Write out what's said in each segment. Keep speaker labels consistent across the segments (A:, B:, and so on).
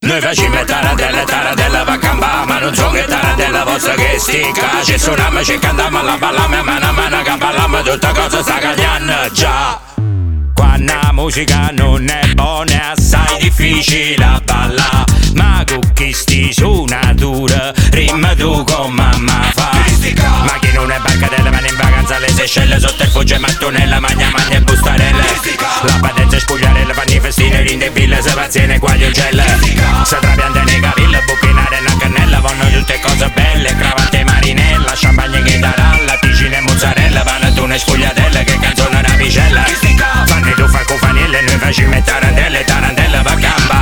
A: Noi facciamo tarantella va a campà, ma non so che tarantella vostra che sticca. Ci suoniamo, ci cantiamo, la balliamo, mano a mano che balliamo, tutta cosa sta cagliando già. Quando la musica non è buona è assai difficile a ballare, ma con chi sti suonatura rimma tu con mamma fa. Ma chi non è barcatella va in vacanza alle Seychelles, sotto il Fugge mattonella, magna e bustarella. La patenza è spugliarella, fanno i festini, rinde ville, se paziene qua gli uccelli. Se trapianta nei capelli, buchinare una cannella, vanno tutte cose belle, cravatte marinella, champagne che daralla, ticine e mozzarella, panettone e sfogliatelle, che canzone rapicella. Fanno tu fa cofanelle, noi facciamo tarantelle va a gamba.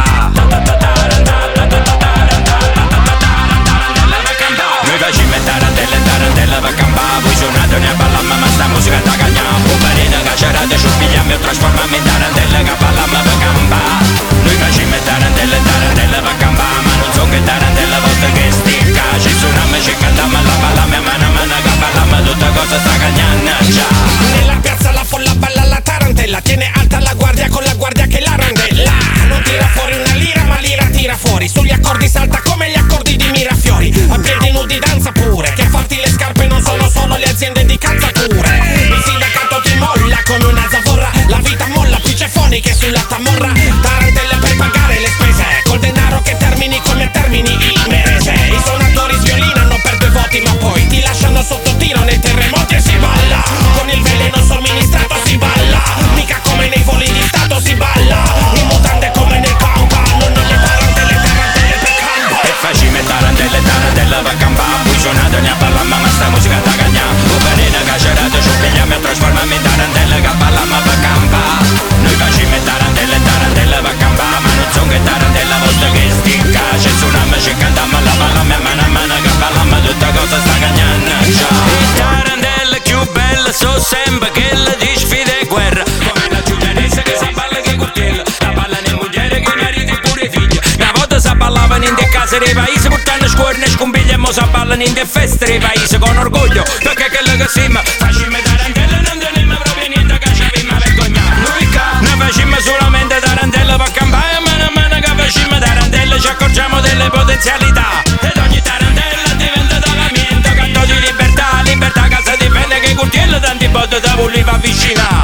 A: Noi facciamo tarantelle va a gamba. Voi suonate ne ballamma, ma sta musica da cagnà. Un barino cacerate, ci pigliamo e trasformiamo in tarantelle che ballamma va a gamba. Noi facciamo tarantelle va a gamba, ma non so che tarantella vostra che sticca. Ci suoniamo, ci cantiamo, la ballamma, mano a mano che ballamma, tutta cosa sta cagnando già.
B: Nella piazza la folla balla la tarantella, tiene alta la guardia con la guardia che la randella. Non tira fuori una lira, ma l'ira tira fuori. Sugli accordi salta come gli accordi di Mirafiori. A piedi nudi danza pure, che farti le scarpe non sono solo le aziende di calzature. Il sindacato ti molla come una zavorra, la vita molla più cefoni che sulla tamorra. Tarantelle per pagare le spese, col denaro che termini come termini il merese. I suonatori sviolinano per 2 voti, ma poi ti lasciano sotto tiro nei terremoti e si balla. Con il veleno somministrato si balla, mica come nei voli di stato si balla. In mutande come nel campa, non nelle tarantelle per campa.
A: E facciamo tarantella va a campa. Voi suonate ne ballamma, ma sta musica da cagnà. Un barino cacerate, ci pigliamo e trasformiamo in tarantella che ballamma va a campa. Noi facciamo tarantella va a campa, ma non so che tarantella vostra che sticca. Ci suoniamo, ci cantiamo, la ballamma mano a mano che ballamma, tutta cosa sta cagnando già. Le tarantelle più belle so sempre quelle di sfide e guerra, come la giulianese che sa balla che curtiella, la ballano in mogliere che mariti pure figli. Una volta si ballavano in de case dei paesi, portando scuorne e scombiglie, e mo si ballano in de feste dei paesi con orgoglio, perché quello che siamo facciamo tarantelle, non teniamo proprio niente che ci abbiamo vergognato. Noi facciamo solamente tarantelle per campare, e mano a mano che facciamo tarantelle ci accorgiamo delle potenzialità. Ed ogni tarantella diventa lavamento, canto di libertà, libertà che si difende, che curtiello tanti botte da vulli va vicina.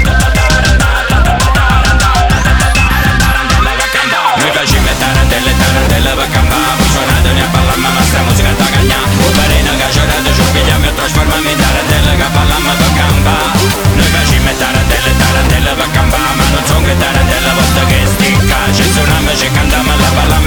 A: Noi facciamo tarantelle va a campare, voi suonate ne ballamma, ma sta musica da cagnà. Un barino cacerate, ci pigliamo e trasformiamo in tarantelle che ballamma va a campare. Noi facciamo tarantelle va a campare, ma non so che tarantella vostra che sticca. Ci suoniamo, ci cantiamo, la ballamma